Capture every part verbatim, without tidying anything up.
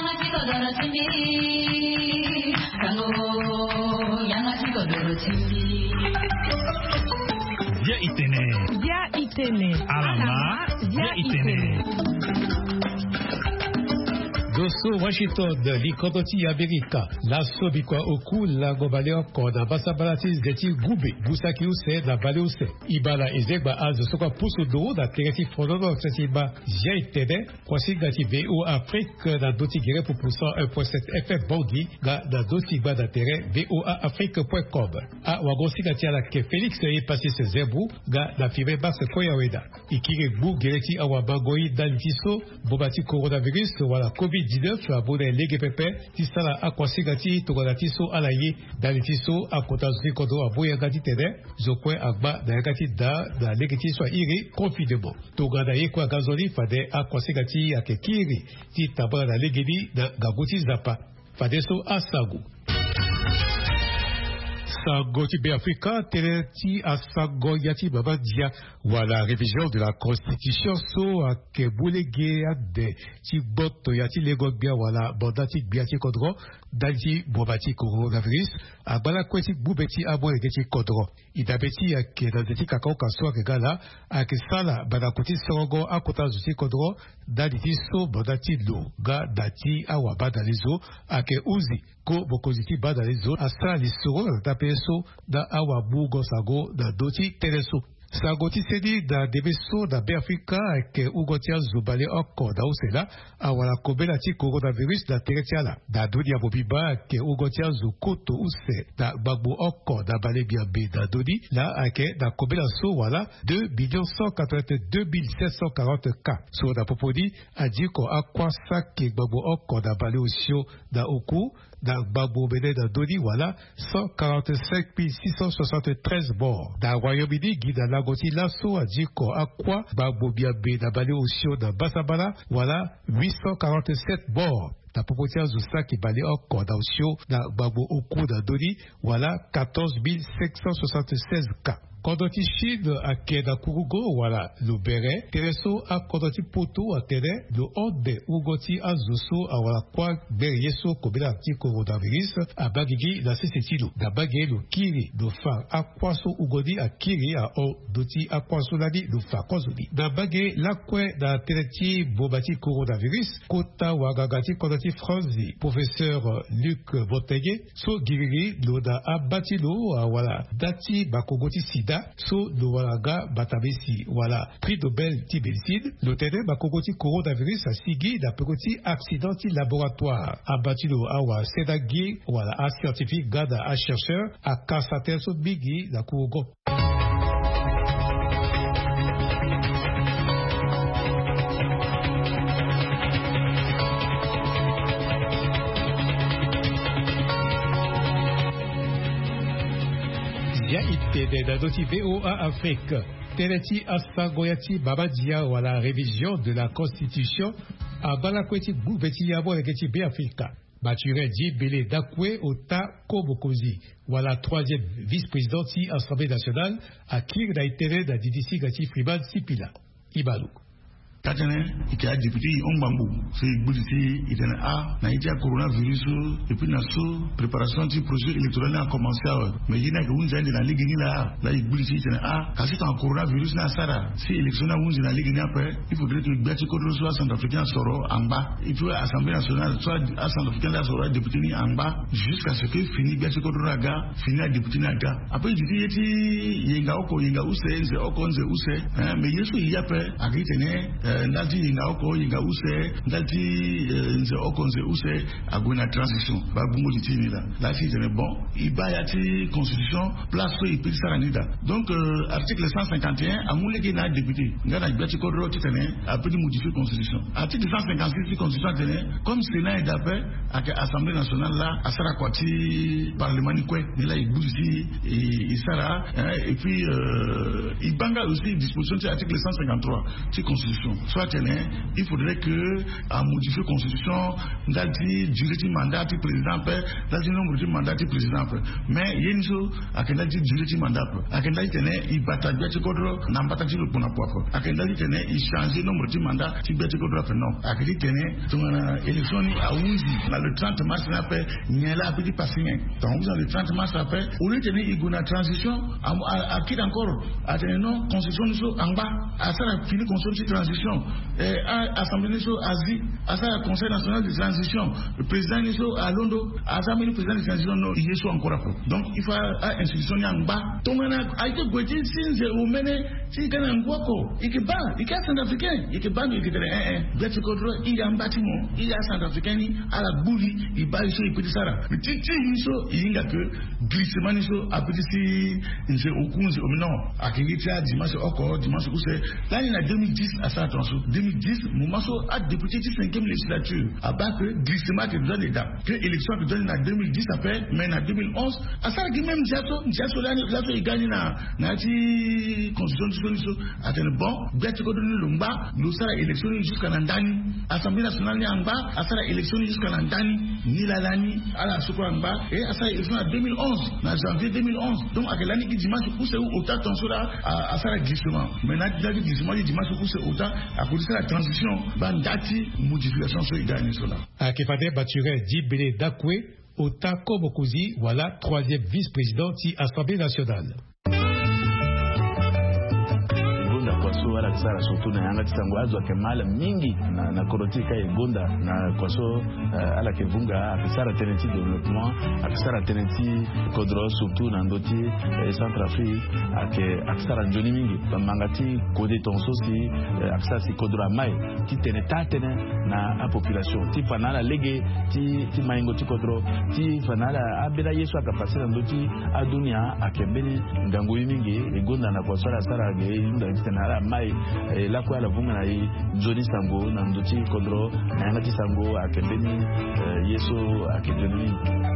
Dia itene. Dia itene. Alama. Dia itene. Dosso Washington likodoti Amerika la sobikwa oku la gobale oko na basabalati zeti gube busaki use na bale use ibala ezegba azo soka pusu do da tereti fonono tsetiba jaitede kwasi gati V O Afrique na doti gere pour pourcent un virgule sept F M Bangui ga na doti gba da tere V O A Afrique point com a wagosi gati ala ke Félix est passé ce zebu ga na fibe bas koyaweda ikire bu gereti awa bangoi dalitiso bobati coronavirus wala covid dix-neuf abone lege pepe tisala akwasigati togadatiso alaye dalitiso akotazuki kodo aboya gati tene zokwe agba da gati da da legeti so iri confinement togada yekwa gazoli fade akwasigati akekiri ti tabara legedi da gabuti zapa fade so asagu Sagoti Béafrika, Tereti Asago Yati Babadia, ou à la révision de la Constitution, so à Keboulégué, de Tiboto Yati Legogbia, ou à la Bandati Biati Kodro, Dalti Bobati Coronavirus, à Balakweti Boubeti Abo Egeti Kodro. Idabeti à Kedazeti Kakao Kaswa Regala, à Kesala, Banakoti Sorongo, à Kota Zuti Kodro, Daliti So, Bandati Lo, Ga Dati Awaba Dalizo, à Keuzi. Ko bokoziti bada lezo asa lisoro na tapeso da awa bugo sago da doti tereso sagoti sedi da debeso da Béafrika ke ugotia zubale oko da usela awala kobela ti coronavirus da teretiala da dodi abobiba ke ugotia zukoto use da bagbo oko da bale biabe da dodi la ake da kobela so wala deux millions cent quatre-vingt-deux mille sept cent quarante cas so da popodi adiko akwasa ke bagbo oko da bale osio da oku da Babo Bene da Dodi wala cent quarante-cinq mille six cent soixante-treize morts. Da Royaume-Uni, Guida Lagoti Lasso a dit ko akwa Babo Biabe da Bale Osio da Basabala wala huit cent quarante-sept morts. Da Popotia Zusa qui bale encore da Osio da Babo Oku da Dodi wala quatorze mille cinq cent soixante-seize cas. Kodoti Chine a Keda Kurugo wala lo bere tereso a Kodoti Poto a tere lo onde ugoti a Zuso a wala kwa beryeso kobela ti coronavirus a bagigi la sesitilo da bagé lo kiri do fa a kwaso ugodi a kiri a o doti a kwaso ladi lo fa kozodi da bagé la kwe da tereti bobati coronavirus kota wagagati Kodoti Franzi professeur Luc Boteye so giriri lo da abati lo a wala dati bakogoti sida so do walaga batabesi wala prix Nobel tibelcide l'otene bakogoti coronavirus a sigi da pekoti accidenti laboratoire abati lo awa sedagi wala a scientifique gada a chercheur a kasater so bigi da kugo Dia itede da doti V O A Afrique. Tereti Asagoyati Babadia ou à la révision de la Constitution à Balakweti Boubeti Yabo Legeti Béafrika. Bature Di Bele Dakwe Ota Kobokozi ou à la troisième vice-présidente de l'Assemblée nationale à Kir Daitere da Didisi Gati Friban Sipila. Ibalou. Tatane ika député Ombambu c'est Bouditi itene a na itia coronavirus et puis na so préparation du projet électoral a commencé mais il y a que unza na ligue ni la la Bouditi itene a kasi en coronavirus na sara si élection na unza na ligue ni après il faudrait que Béati Kodro soit centrafricain soro en bas il faut assemblée nationale soit centrafricain là soro député ni en bas jusqu'à ce que fini Béati Kodro ga fini député na ga après il dit yeti yenga oko yenga use nze oko nze use mais yesu il y a après agitene ndalti yinga oko yinga use ndalti nze oko nze use aguna transition ba bungo litini la la fi c'est bon iba yati constitution place ko ipi saranida donc euh, article cent cinquante et un amule ki na député ngana Béati Kodro titene a pu modifier constitution article cent cinquante-six constitution tene comme sénat d'après avec assemblée nationale là asara kwati parlement ni kwe ni la ibuzi et isara et puis euh, ibanga aussi disposition de l'article cent cinquante-trois de constitution soit il faudrait que à modifier la constitution non ngati durée du mandat du président pe ngati nombre du mandat du président pe mais yenso akenda di durée du mandat pe akenda tene i bata beti kodro na bata ti lu pona popo akenda tene i changer nombre du mandat ti beti kodro pe non akedi tene tongana élection ni a unzi na le trente mars na pe nyela petit passing donc le trente mars après au lieu tene i gona transition a kid encore a tene non constitution so amba a ça la fini constitution transition et à assemblée so azi à ça conseil national de transition le président ni so à Londo à ça le président de transition no il est so encore donc il faut à institution yamba tongana a été goji since au mene si kana ngwako ikiba ikia centrafricain ikiba ni ikitele eh eh beti kodro il yamba timo il ya centrafricain ni ala buli iba so ipiti sara titi so inga que glissement ni so apiti si nse okunzi omino akiritia dimanche oko dimanche kuse là il y a deux mille dix à ça attention deux mille dix moment so a député de cinquième législature à bas que glissement que donne les dates que élection que donne en deux mille dix après mais en deux mille onze à ça qui même jato jato là là il gagne na na ti constitution de so atene bon beti ko donne lumba nous ça élection jusqu'à ndani assemblée nationale ni amba à ça élection jusqu'à ndani ni la lani ala sukwa amba et à ça élection en deux mille onze en janvier deux mille onze donc à l'année qui dimanche où c'est où autant tension là à ça glissement maintenant il glissement dimanche où c'est autant à cause de la transition bandati modification sur idani cela à Kefade Bature Dibele Dakwe autant comme Kozi voilà troisième vice-président de l'Assemblée nationale. Kwaso wala kisara surtout na yanga tisango azwa kemala mingi na na korotika egonda na kwaso uh, ala kevunga akisara tenenti development akisara tenenti kodro surtout na ndoti eh, Centrafrique ake akisara njoni mingi bamangati kode tonso si eh, akisara si kodro mai ti tene tatene na a population ti fanala lege ti ti maingo ti kodro ti fanala abela yesu akapasira ndoti adunia akembeni ngango mingi egonda na kwaso la sara ge nda na mai la kwa la vunga na i Johnny Sango na ndoti kodro na ngati Sango akembeni yeso akembeni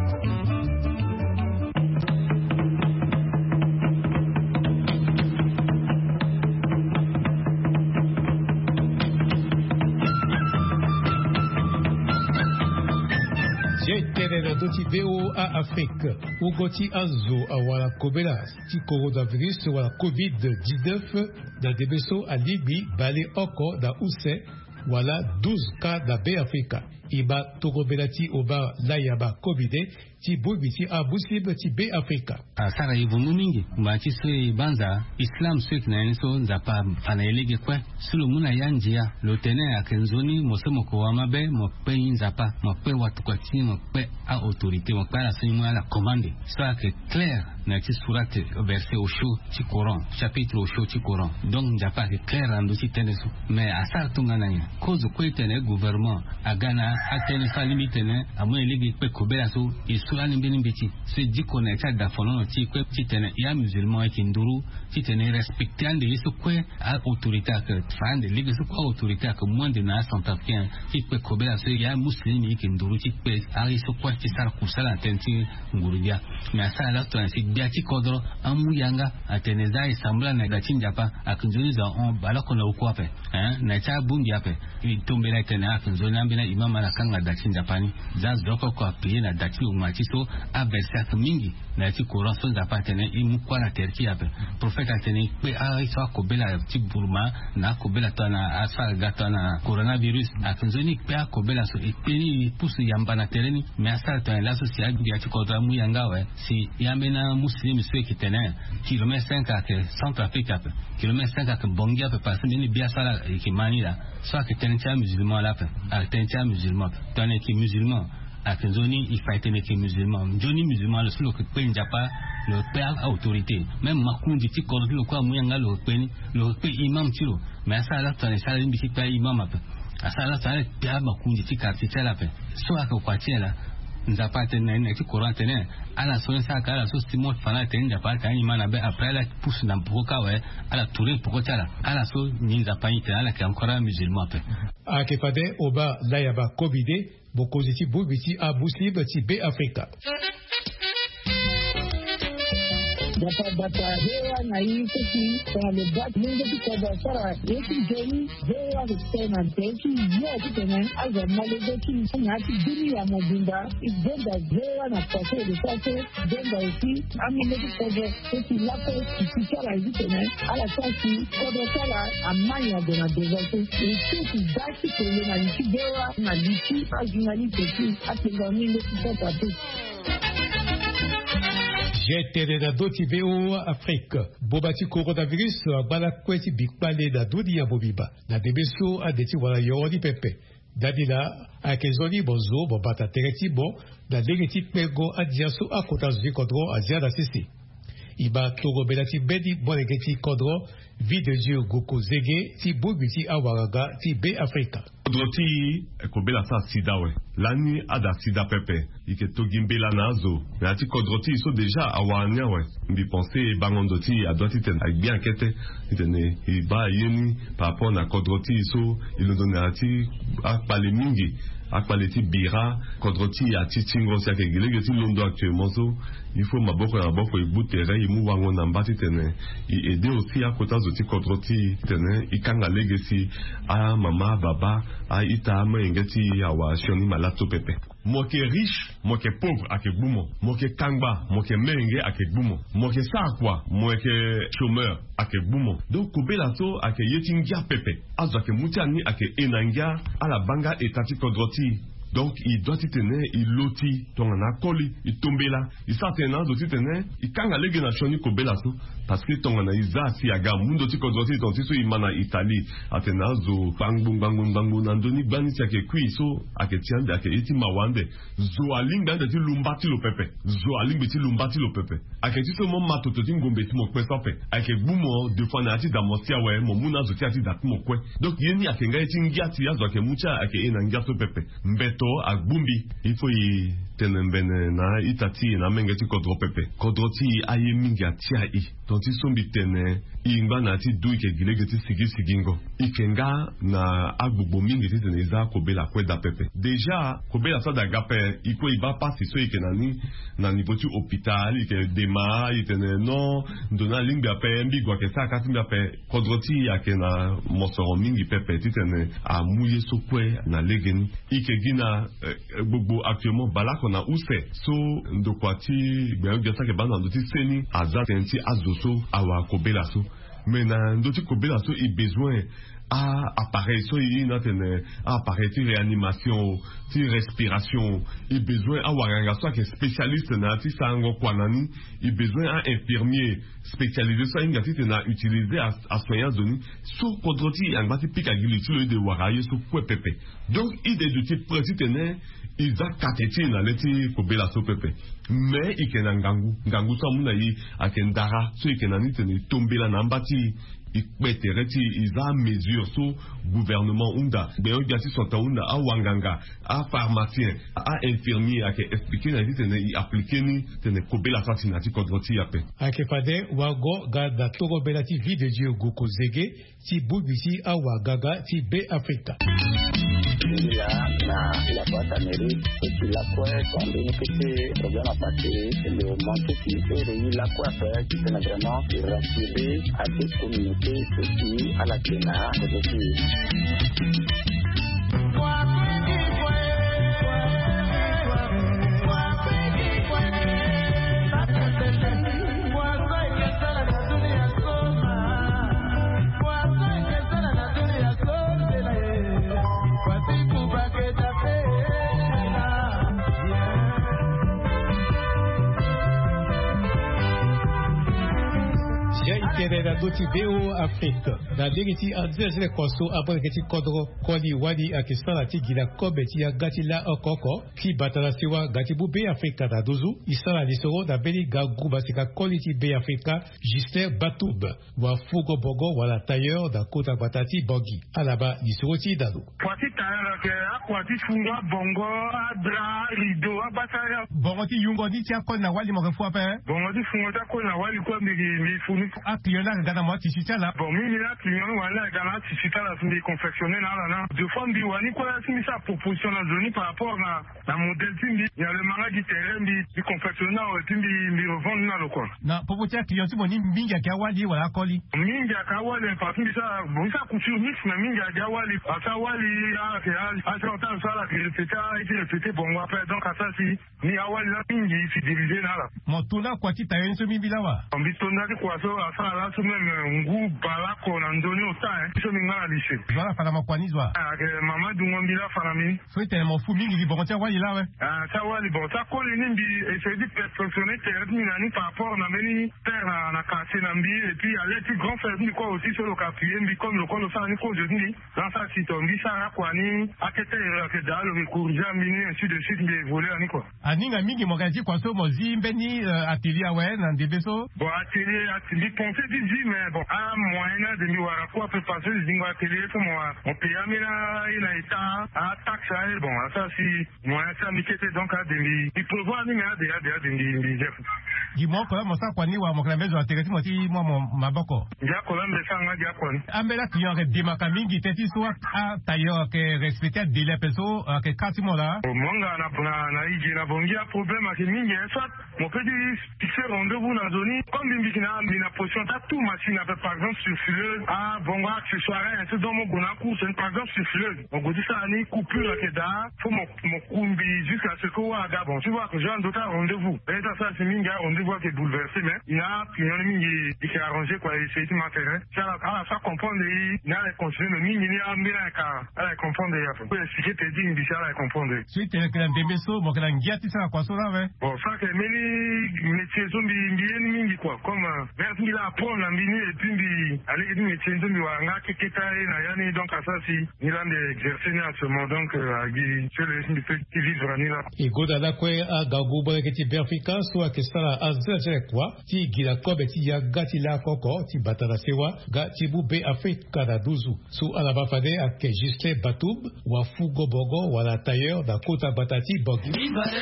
Doti V O A Afrique Ugoti Azo awala Kobela ti coronavirus wala covid dix-neuf da debeso a Libye bale oko da Use wala douze cas da B Africa iba tokobelati oba layaba covid ti bobiti a busib ti B Africa sara ivungu mingi mbachi se banza Islam swek na enso nzapa fana elege kwe sulu muna yanjia lotene akenzoni mosemo ko wamabe mo pe nzapa mo pe watu kwa ti mo pe a autorité mo para simu ala commande ça que clair na ti surate verset au chaud ti Coran chapitre au chaud ti Coran donc nzapa que clair ando ti teneso mais asa tunga nanya cause ko tene gouvernement agana atene sa limite ne amu elege pe kobela so sulani mbini mbiti se diko na cha da fono ti kwe ti tene ya musulman ki nduru ti tene respecter ande yeso kwe a autorité que fande ligue so ko autorité que moins de na centrafricain ti kwe kobela so ya muslimi ki nduru ti kwe a yeso kwe ti sara kusala tenti ngurudia mais ça là to si bia ti kodro amu yanga atene za isambla na da tinjapa akunjuni za on bala kona ukwape hein na cha bungi ape itombela tene akunjuni ambina imama na kanga da tinjapani za zoko ko apiye na dati umati so aversa mingi na ti Coran so za patene imu kwa na terki ape profeta tene pe a isa ko bela ti burma na ko bela to na asa gata na coronavirus akunzoni pe a ko bela so ipeni pusu yamba na tereni me asa to la so si agi ti ko mu yanga we si yamena muslim so ki tene kilomètre cinq à que Centrafrique ape kilomètre cinq à que bongia pe passer ni bia sala ki manila so que tene ti musulman la pe a tene ti musulman tene ki musulman à Kenzoni, il faut être un musulman. Johnny musulman, le seul que peut pas le père autorité. Même Makoun dit qu'il corrige le quoi, Mouyanga le peine, le pe imam tiro. Mais à ça là, tu as ça, il dit pas imam après. À ça là, tu as père Makoun dit qu'il quartier là après. Soit que quartier là, nous a pas tenu un petit courant tenu. À la soirée ça, à la sauce Timon Fana tenu, n'a pas tenu imam après. Après là, pousse dans Poka ouais, à la tourée pour là. À la sauce, nous a pas été là, qui est encore un musulman après. À Kefade Oba Layaba Kobide. Bokoziti Bobiti a Bouslib ti B Africa. Bata bata hewa na hii kiki kwa le bat mungo kwa basara yeki jeni hewa tena teki yeki tena aza malego ki nyati dini ya mobimba ibenda hewa na pase de pase benda usi amine kwa kiki lapo kikala hivi tena ala sasi kwa sala amanya de na dezato kiki daki kwa na nchi hewa na lichi ajinali kiki atengani le kwa patu Jetere da doti V O Afrique. Bobati coronavirus bala kweti bikpale da dodi ya bobiba. Na debeso a deti wala yori pepe. Dadila a kezoni bozo bobata tereti bo da legeti pego a diaso a kota zvi kodro a zia da sisi. Iba kloro belati bedi bonegeti kodro vide dieu goko zege ti bobiti a waraga ti be Afrika. Kodroti ekobela sa sida we. Lani ada sida pepe. Ike togimbela nazo. Mais ati kodroti so déjà awanya we. Mbi pense bangondoti adoti ten ak bien kete. Itene iba yeni par rapport na kodroti so il donne ati ak pale mingi. Ak pale ti bira kodroti ati tingo sia ke gile geti londo actuellement so il faut maboko na boko ibutere imu wango na mbati tene. I aider aussi à kota zoti kodroti tene ikanga legacy a mama baba a ita ama engeti awa shoni malato pepe. Moke riche, moke pauvre ake bumo. Moke kangba, moke menge ake bumo. Moke sakwa, moke chômeur ake bumo. Donc kobe lato ake yetingia pepe. Azo ake mutiani ake enangia ala banga etati kodroti. Donc il doit tenir, il loti, ton anakoli, il tombe là, il s'attend aussi tenir, il kanga lege na shoni kobe lato. Parce que ton ana iza si aga mundo ti kodroti ton ti so imana Italie atena zo bangbung bangbung bangbung nandoni bani si ake kui so ake tiande ake iti mawande zo alinga de ti lumbati lo pepe zo alinga ti lumbati lo pepe ake ti so mo matoto ti ngombe ti mo kwe sope ake bumo de fana ati da mosia we mo muna zo ti ati da mo kwe donc yeni ake ngai ti ngia ti azo ake mucha ake ina ngia so pepe mbeto agbumbi il faut y tenembene na itati na menga ti kodro pepe kodro ti aye mingi atia i ti sombi tene ingba na ti du ike gilege ti sigi sigingo ikenga na agbugbo mingi ti tene iza kobela kweda pepe deja kobela sa da gape iko iba pasi so ike nani na niveau ti hôpital ike dema itene non ndona lingba pe mbi gwa ke sa kasi mbi pe kodroti ake na mosoro mingi pepe ti tene a mouye so kwe na legeni ike gina gbogbo actuellement balako na use so ndokwa ti gbe ngesa ke bana ndo ti seni aza tenti azoso awa kobela so mena ndoti kobela so i besoin a appareil so i na tene a appareil ti réanimation ti respiration i besoin a waranga so ke spécialiste na ti sango kwanani i besoin a infirmier spécialisé so inga ti tena utiliser a, a soignant zoni so kodroti angba ti pika gili ti lo de waraye so kwe pepe donc i de du ti preti tene iza kateti na leti kobela so pepe mais ikena ngangu ngangu so muna yi akendara so ikena ni tene tombela na mbati ikpetere ti iza mesure so gouvernement unda beyo gati sota unda a wanganga a pharmacien a infirmier ake expliquer na tene i appliquer ni tene kobela sa tinati kodroti yape ake fade wago gada toro bela ti vide dieu goko zege ti bubisi a wagaga ti be Afrika la na la boîte amérique et puis la quoi quand on est petit problème à passer le manque qui est la quoi faire qui est vraiment rassurer à toute communauté aussi à la Kenya aussi da doti V O Afrique da diriti a zezre koso abon keti kodro kodi wadi akisala ti gila kobe ti ya gati la okoko ki batala siwa gati bu be Afrika da dozu isala lisoro da beli ga gruba sika quality be Afrika Justin Batoub wa fugo bogo wala tailleur da kota batati bogi alaba lisoro ti dalu Kwasi tayara ke akwati funga bongo adra rido abataya bongo ti yungo di tia ko na wali mo ke fu apa bongo ti funga ta ko na wali ko mi mi funu a client na gana mo ti chita la bon mi la client wala gana ti chita la ndi confectionner na la na de fois bi wani ko la simi sa proposition na zoni par rapport na na modèle timbi il y a le manga di terrain bi di confectionner o timbi mi revendre na lo ko na popo tia client ti mo ni minga ka wali wala koli minga ka wali par exemple ça bon ça couture mix na minga ga wali asa wali a ke a ça on ça la répéter et répéter bon après donc à ça si ni awali la mingi si diviser na la mo tuna kwa ti tayen so mi bilawa ambi tona ki kwa so asa la so même ngu balako na ndoni ota eh so minga la lishe voilà fala mo kwani zwa ah ke mama du ngombi la fala mi so ite mo fu mingi bon tia wali la we ah ça wali bon ça ko ni mbi essayer de perfectionner terre ni na ni par rapport na meni terre na cassé na mbi et puis aller plus grand faire ni quoi aussi sur le capier mbi comme le ko ça ni ko je ni dans ça si tombi ça kwa ni akete ke dalo ke kurja mini ainsi de suite mbi voler ni quoi aninga mingi mo gaji kwa so mo zimbe ni atelier we na ndebeso bon atelier atelier pensé dit mais bon à moyen de mi wara quoi peut passer les dingo atelier comme on paye amena il a état à taxe bon ça si moyen ça mi kete donc à demi il prévoit ni mais à déjà déjà demi chef di mo ko mo sa kwa ni wa mo kala mezo atelier ti mo ti mo mo maboko ya ko lambe sanga ya ko ambela client ke demaka mingi teti so a tailleur ke respecter délai peso ke kati mo la monga na na na iji na bongi a problème ak mingi soit mon petit fixer rendez-vous na zoni comme bimbi na na position ta tout machine avec par exemple sur fileuse ah bongo accessoire un tout dans mon gona course par exemple sur fileuse on go dit ça ni coupure ke da faut mon mon kumbi jusqu'à ce que wa ga bon tu vois que j'ai un d'autres rendez-vous et ça ça c'est mingi rendez-vous qui est bouleversé mais il a client mingi qui s'est arrangé quoi c'est tout matériel ça à ça comprendre il n'a continuer le mingi ni a mis la ka à comprendre il faut expliquer te dire il ça comprendre suite que la dembeso mo que la ngiati ça kwa so la ve bon ça que meni métier zombi mbieni mingi quoi comme vers il a apprendre la mini et puis mbi aller dire métier zombi wa nga keketa na yani donc à ça si il a exercer à ce moment donc à gi c'est le mbi petit vivre ni là et goda la kwe a gago bo ke ti berfika so ke sala azza je kwa ti gila ko be ti ya gati la koko ti batala sewa ga ti bu be afrika da duzu su ala ba fade a ke juste batub wa fugo bogo wala tailleur da kota batati bogi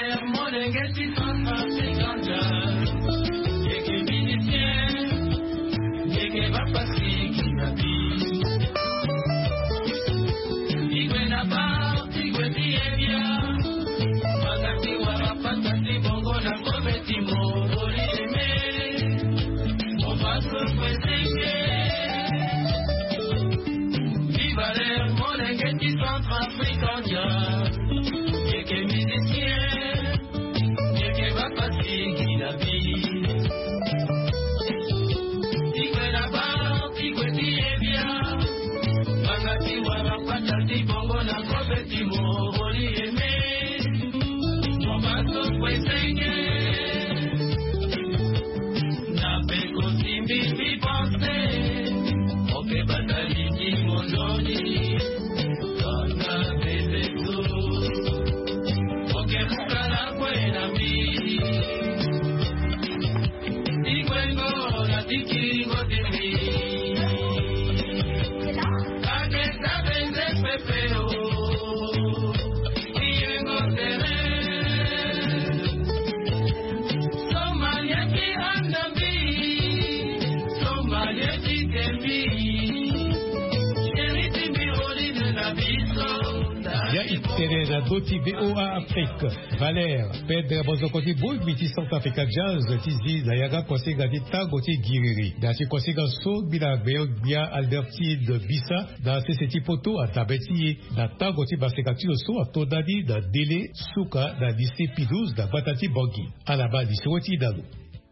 na doti B O A Afrique Valère Pedro Bozokoti Boy Miti South Africa Jazz Tizi Zayaga Kosega Dita Goti Giriri da si Kosega So Bila Beo Bia Albertine Bisa da C C T Poto Atabeti da Tagoti Basekati So Atodadi da Dele Suka da lycée P douze da Batati Bogi Alaba Lisoti Dalu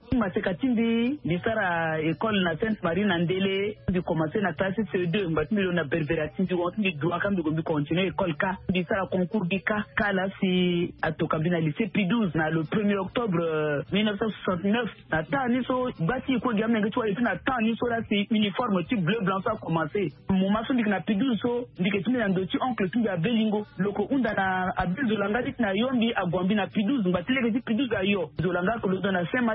Masekatindi disara école na Sainte Marie Nandele di commencer na classe C deux mbati milo na berberati di wonti di doa kam di continuer école K disara concours di K kala si atoka bina lycée P douze na le premier octobre mille neuf cent soixante-neuf na tani so bati ko gamna ngeto et na tani so la c'est uniforme type bleu blanc ça commencer mon maso dik na P douze so ndiketumi na ndoti oncle tumbi a Belingo loko unda na abel de langa dik na yombi a Gwambi na P douze mbati leke di P douze a yo de langa ko le don na Saint Mathias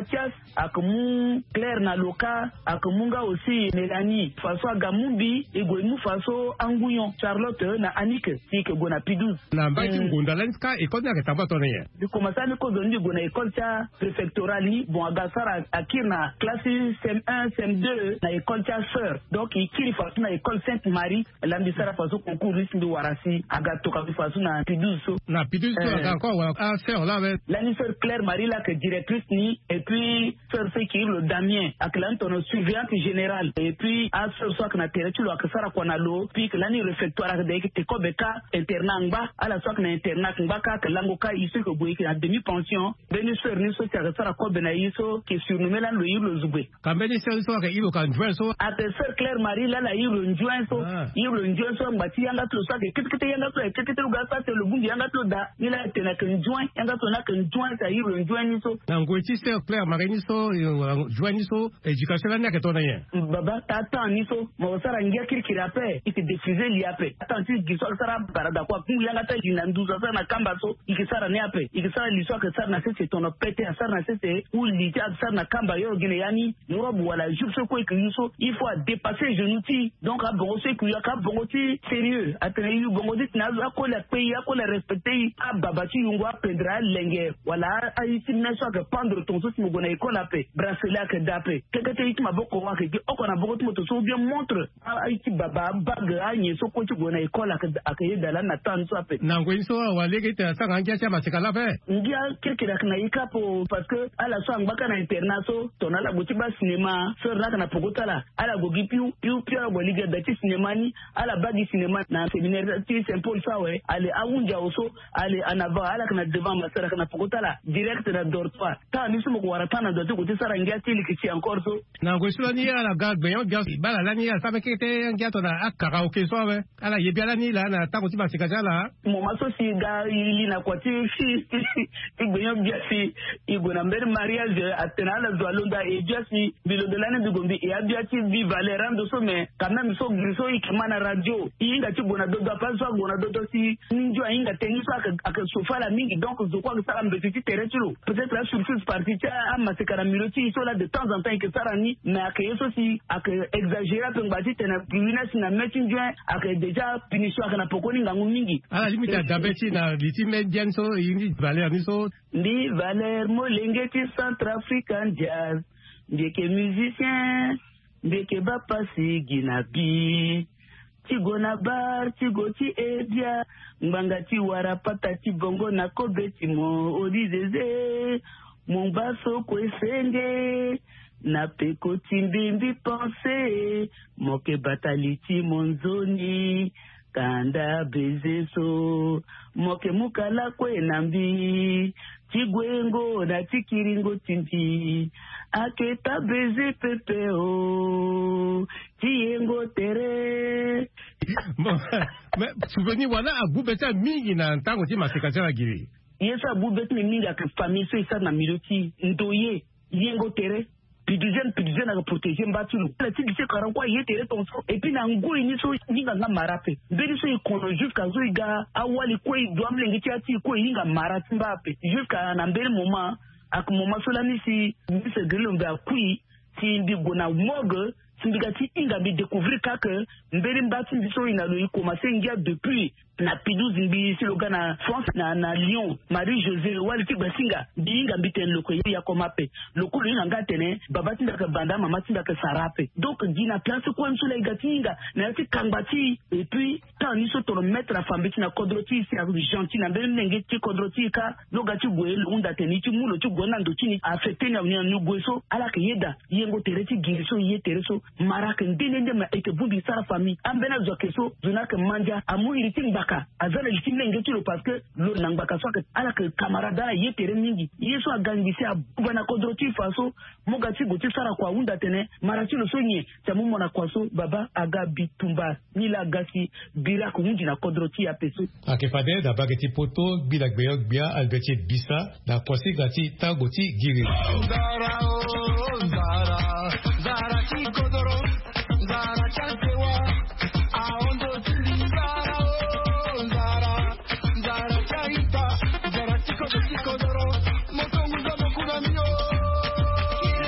akamu Claire na loka akamunga aussi Mélanie faso agamumbi egoimu faso anguyon Charlotte na Annick si ke gona pidouze na mbaki ngunda lenska école na ketamba tonye di commencer ni ko zondi gona école cha préfectorale ni bon agasara akina classe C M un C M deux na école cha sœur donc ikiri faso na école Sainte Marie l'ambisara faso concours risque de warasi agatoka faso na pidouze na pidouze euh, encore wa a sœur là avec la sœur Claire Marie là que directrice ni et puis sœur c'est qui le Damien aklantono surveillante générale et puis à ce soir que na territoire lo akasara kwa nalo puis que l'année réfectoire de que ko beka internat ngba ala soir que na internat ngba ka que lango ka ici que boyi que na demi pension beni sœur ni so akasara ko bena iso que surnommé là le yiro zubwe kambeni sœur so ka yiro kan joint so à sœur Claire Marie là la yiro joint so yiro joint so ngati yanga to so que kiti yanga to kiti to ga ça c'est le bungi yanga to da ni la tena que joint yanga to na que joint ça yiro joint ni so na ngoti sœur Claire Marie ni so joint ni so éducation là que ton rien baba tata ni so mo sara ngia kirikira pe ite diffuser li ape attention giso sara barada kwa kungu yanga ta jina nduza sana na kamba so ikisara ni ape ikisara liswa ke sara na sese tono pete sara na sese ou li ta sara na kamba yo gine yani norobu wala jupso ko ikiso il faut dépasser genou-ti donc a bongo se kuya ka bongo ti sérieux atene yu bongo dit na ko la pe ya ko la respecter a baba ti yungwa pendra lenge wala a iti na so ke pendre ton so si mo gona école ape bracelet ke dape kekete iti maboko wa ke oko na boko to so bien montre a iti baba bag a nye so ko ti gona école akaye dala na tan so ape na ngwe so wa lege ta sa ngia cha masika la pe ngia keke la na ikapo parce que ala so ngaka na internat so tona la buti ba cinéma so la na pokota la ala go gipiu piu piu go liga da ti cinéma ni ala bagi cinéma na séminaire ti Saint Paul sa we ale awunja oso ale anava ala kana devant masara kana pokota la direct na dortoir ta ni so mo wara tana do to sara ngia ti likiti encore so na ngwe so ni ala ga beyon ga bala la ni ala sabe ke te ngia to na akara o ke so we ala ye bia la ni la na ta ko ti ba sika la mo maso si ga ili na kwa ti fi ti beyon bia si igona mbere mariage atena la do alonda e just bilo de l'année de Gombi et abiati vi Valérand so mais quand même so griso ikimana radio inga ti bona do do pas so bona do do si ninjo inga tengi so aka sofa la mingi donc je crois que ça va me petit terrain peut-être la surface partie a masekara miloti so là de temps en temps que ça rani mais aka yeso si aka exagérer pe ngati tena pina sina metin joint aka déjà punition aka na pokoni ngangu mingi ala limite dabeti na liti median so ingi Valère ni so ni Valère Molenge ti Centrafrican jazz ndeke musicien ndeke bapasi ginabi tigo na bar tigo ti ebia mbanga ti warapata ti bongo na kobeti mo odizeze mumbaso kwesenge na peko timbimbi pense moke bataliti monzoni kanda bezeso moke mukala kwe nambi tigwengo na tikiringo timbi aketa beze pepeo tiengo tere mais souvenir wala abubeta mingi na ntango ti masika la giri yesa abubeta mingi ak famille so isa na miloti ndoye tiengo tere pidizen pidizen na protéger mbatulo la ti dise karan kwa yetere ton so et puis na ngoi ni so ninga nga marape beni so ikono jusqu'à zo iga awali ko do amlengi ti ati ko ninga marati mbape jusqu'à na mbele moment ak moment so la ni si ni se gelombe akui ti ndi gona mogue sindikati inga bi découvrir que mbele mbati biso ina lo commencer ngia depuis na pidouze mbi si loga na France na na Lyon Marie-Josée wali ti basinga binga mbiten loko ya komape loko lo ina ngatene baba tinda ka banda mama tinda ka sarape donc dina place ko nso la igatinga na ti kangbati et puis tant ni so to mettre la femme na kodroti si avec gentil na mbele nenge ti kodroti ka loga ti goye lunda teni ti mulo ti gona ndo ti ni affecté na ni nu goso ala ke yeda yengo tereti giriso ye tereso maraka ndende ma ete bubi sara famille ambena zokeso zona ke manja amu iriti mbaka azana litimle ngetilo parce que lo nangbaka so ke ala ke camarade la yetere mingi yeso agangisi abana kodroti faso mogati goti sara kwa unda tene marati lo sonye tamu mona kwaso baba aga bitumba nila gasi bira ko undi na kodroti ya peso akefade da bageti poto bila gbeyo bia albeti bisa da posi gati tagoti giri zara o zara zara ti kodoro zara chantewa aondo zara o zara zara chaita zara ti kodoro moto muzo mokuna mio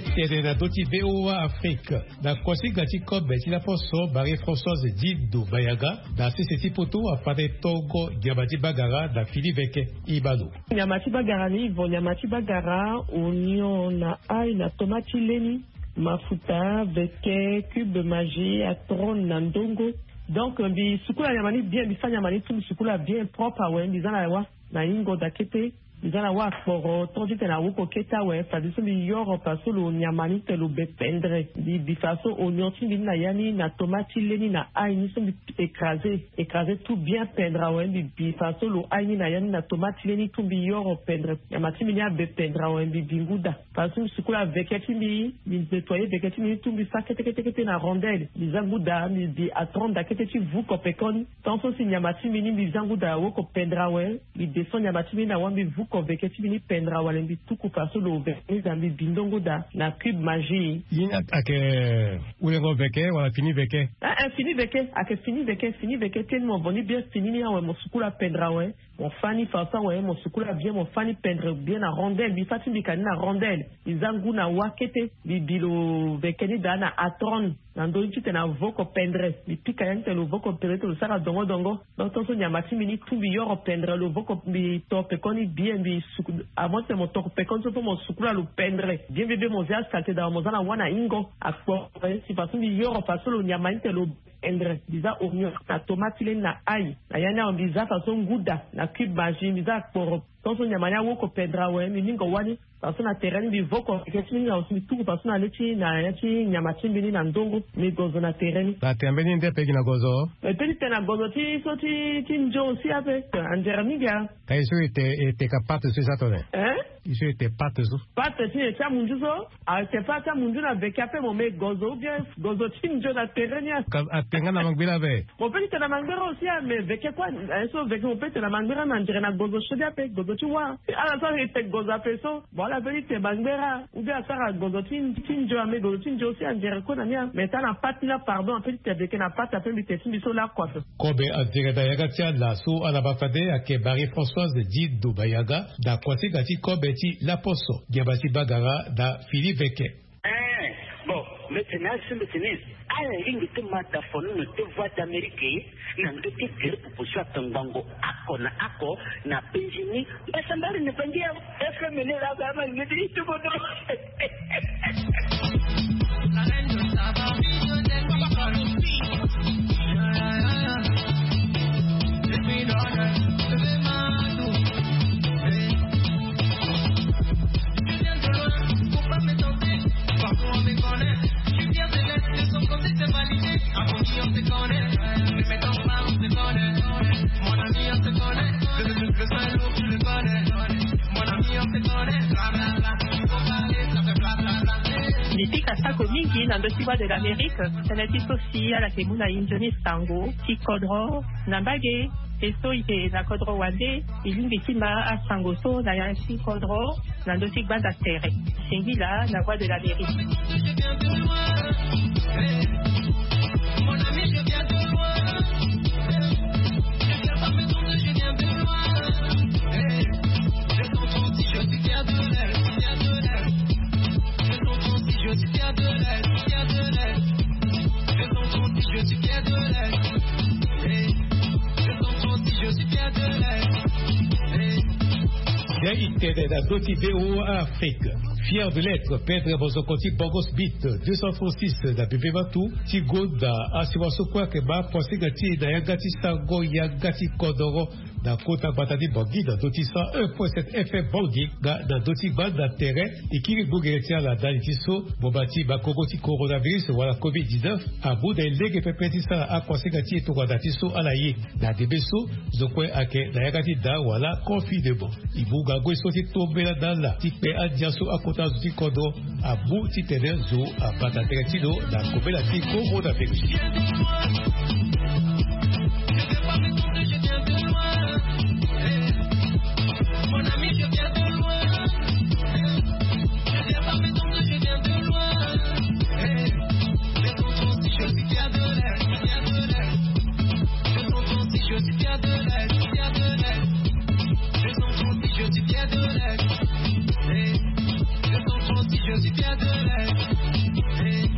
itere na doti V O A Afrique na kwasi gati kobe ti la poso Marie Françoise Dido Bayaga da siseti poto apare Togo Nyamati Bagara da Philippe Veke Ibalo. Nyamati Bagara ni vo Nyamati Bagara oignon na ai na tomati leni mafuta veke cube magie atron na ndongo. Donc bi sukula nyamani bien bi fa nyamani tout sukula bien propre awe bizana wa na ingo da kete bizana wa for tondi tena wo koketa we fa diso bi yoro paso lo nyamani te lo bependre bi bi faso oignon ti na yani na tomati leni na ai ni so bi écraser écraser tout bien pendre we bi bi faso lo ai ni na yani na tomati leni tout bi yoro pendre nyamati mi ya bependre we bi binguda faso sukula veketi mi bi nettoyer veketi mi tout bi fa kete kete kete na rondelle bizanguda mi bi attendre kete ti vu kopekon tanso si nyamati mi ni bizanguda wo kopendre we bi descend nyamati mi na wa bi vu konveke ti bini pendra wala mbi tuku faso lo veke zambi bindongo da na cube magie yin ake ulengo veke wala fini veke ah fini veke ake fini veke fini veke ten mo boni bien fini ni awe mo sukula pendra we mon fani faso we mo sukula bien mon fani pendre bien na rondelle bi fati bi kanina rondelle izangu na wakete bi bilo veke ni da na atron na ndo nchite na voko pendre bi pika yante lo voko pendre to sara dongo dongo donc tonso nyamati mini tubi yoro pendre lo voko bi tope koni bien bi suku avant de mon tope koni so mo sukula lo pendre bien bébé mo zia salte da mo zana wana ingo akpo si faso bi yoro faso lo nyamante lo endre biza oignon na tomate le na ai na yana on biza faso nguda na cube magie biza akpo tonso nyamanya woko pendre we mi ningo wani faso na terrain bi voko ketini na osmi tuku faso na leti na yati nyamati bini na ndongo mi gozo na terrain la tembeni nde pegi na gozo e pegi tena gozo ti so ti ti njo si ave anjeramiga kai so ite te kapate so satone eh iso ite pate so pate ti e cha munju so a te pate munju na veka pe mo me gozo bien gozo ti njo na terrain ya atenga na mangbila be mo pegi tena mangbera aussi me veka kwa so veka mo pegi tena mangbera na njere na gozo shodia pe gozo ti wa ala so ite gozo pe so la vérité bangbera ou bien ça gozo tin tinjo ame gozo tinjo si angere ko na nia meta na patina pardon en fait te na pata pe bite tin biso la quoi kobe azira da yaga tia la so ala bafade ake Marie Françoise Dido Bayaga da kwasi gati kobe ti la poso gabati bagara da Philippe Veke eh bon maintenant c'est maintenant ala lingi te mata fono no te voix d'Amérique na ndo te tere proposition tangango ako na ako na penjini basambali ne pangia efe mene la gama ne di tu bodo la reine de la vie de Nipika sako mingi na ndosiwa de l'Amérique, sanati sosi ala kemuna injoni sango, ti kodro, nambage, eso ike na kodro wande, ilingi kima a sango so na yansi kodro, na ndosi gbanda tere. Singila na voix de l'Amérique. Mon ami, je viens de loin. Je viens pas me tourner, je viens de loin. Je t'entends si je suis fier de l'air, fier de l'air. Je t'entends si je suis fier de l'air, fier de l'air. Je t'entends si je suis fier de l'air. Je t'entends si je suis fier de l'air. Bien itere da doti V O A Afrique. Fier de l'être, Pedro Bozokoti Bogos Bit deux cent trente-six da Bébé Batou, Tigo da Asiwaso Kwake Ba, Posigati da Yagati Sago Yagati Kodoro, da Kota Batadi Bogi, da Doti cent un virgule sept F M Bogi, da Doti Bad da Terre, Ikiri Bougeretia la Danitiso, Bobati Bakogoti Coronavirus, wala covid dix-neuf, Abu da Lege Pepetisa a Posigati et Togadatiso Alaye, da Debeso, Zokwe Ake, da Yagati da wala Konfi de Bon. Ibuga Goisoti Tobela Dala, Tikpe Adiaso Akota Zuti Kodo, Abu Titenezo, a Patatretido, da Kobela Tiko, Roda Virus. Mon ami, je viens de loin. Je viens pas m'étendre, je viens de loin. Je t'entends si je suis fier de l'air, fier de l'air. Je t'entends si je suis fier de l'air, fier de l'air. Je t'entends si je suis fier de l'air. Je t'entends si je suis du Pierre de l'Est.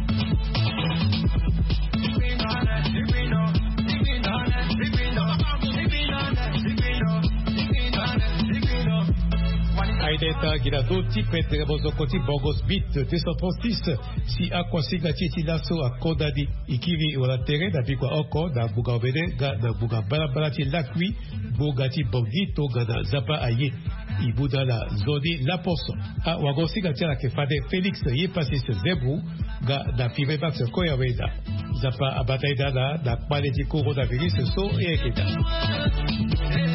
Aideta Giradoti Petre Bozokoti Bogos Bit deux cent trente-six si akwasiga titi laso akodadi ikiri wala tere da bikwa oko da buga obede ga da buga balabala ti lakwi bogati bogito ga da zapa aye ibuda la zodi la poso a wagosiga tia la kefade Felix ye passé ce zebru ga da five bax koya weda zapa abataida da da kwaliti coronavirus so e eketa